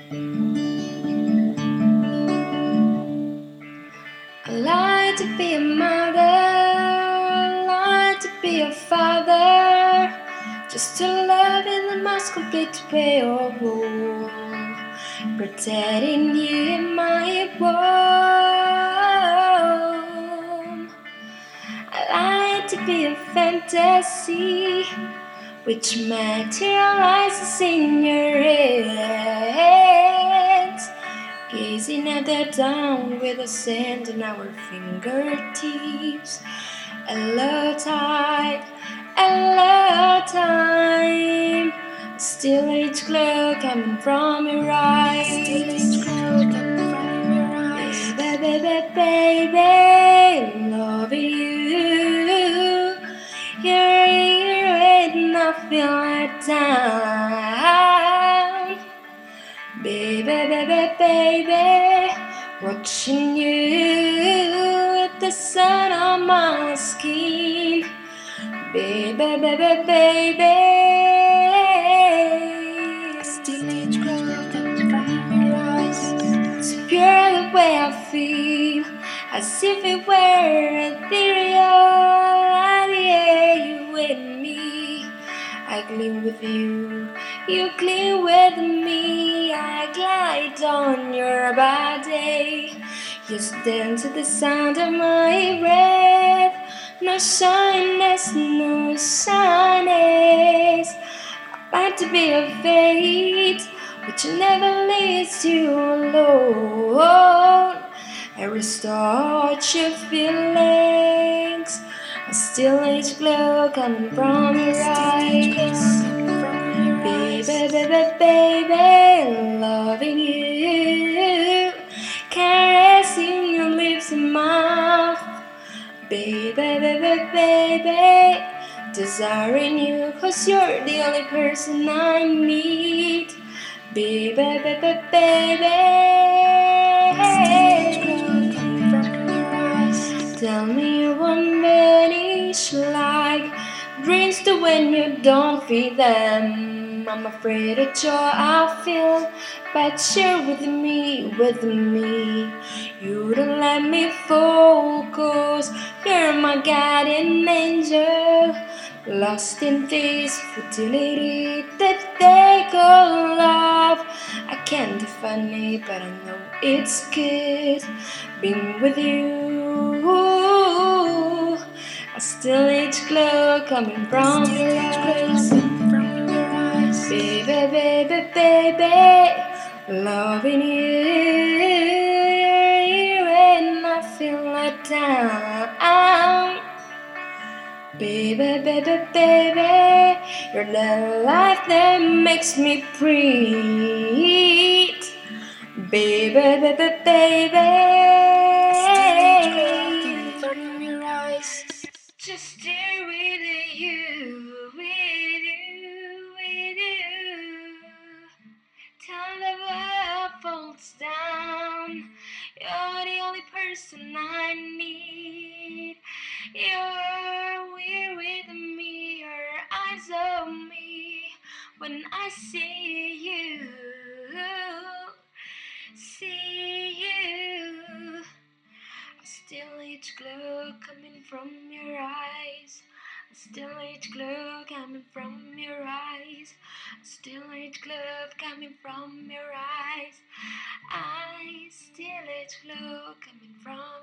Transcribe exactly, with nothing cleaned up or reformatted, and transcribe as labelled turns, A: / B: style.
A: I like to be a mother, I like to be a father, just to love in the most complete way of all, protecting you in my womb. I like to be a fantasy which materializes in your head, gazing at the dawn with the sand on our fingertips. Hello tide, hello time, still each glow coming from your eyes. Baby, baby, baby, loving you. You're here and I feel like down. Baby, baby, baby, watching you with the sun on my skin. Baby, baby, baby, still each glow comes from your eyes. So pure the way I feel, as if it were ethereal. Yeah, you with me, I gleam with you, you gleam with me. I glide on your body, you dance to the sound of my breath. No shyness, no shyness. I like to be a fate which never leaves you alone. I restore your feelings, a still age glow coming from your eyes. Baby, baby, baby, loving you, caressing your lips and mouth. Baby, baby, baby, desiring you, cause you're the only person I need. Baby, baby, baby, tell me you won't vanish like dreams do when you don't feed them. I'm afraid of joy I feel, but share with me, with me. You don't let me focus, you're my guardian angel. Lost in this futility that they call love. I can't define it, but I know it's good being with you. I still each glow coming from your eyes. Baby, baby, baby, loving you. You're here and I feel like down. Baby, baby, baby, you're the life that makes me breathe. Baby, baby, baby, from your eyes. Just stare with you, with you, with you. Till the world falls down, you're the only person I need. You're here with me, your eyes on me. When I see you, see you, I still each glow coming from your eyes. I still each glow coming from your eyes. I still each glow coming from your eyes. I still each glow coming from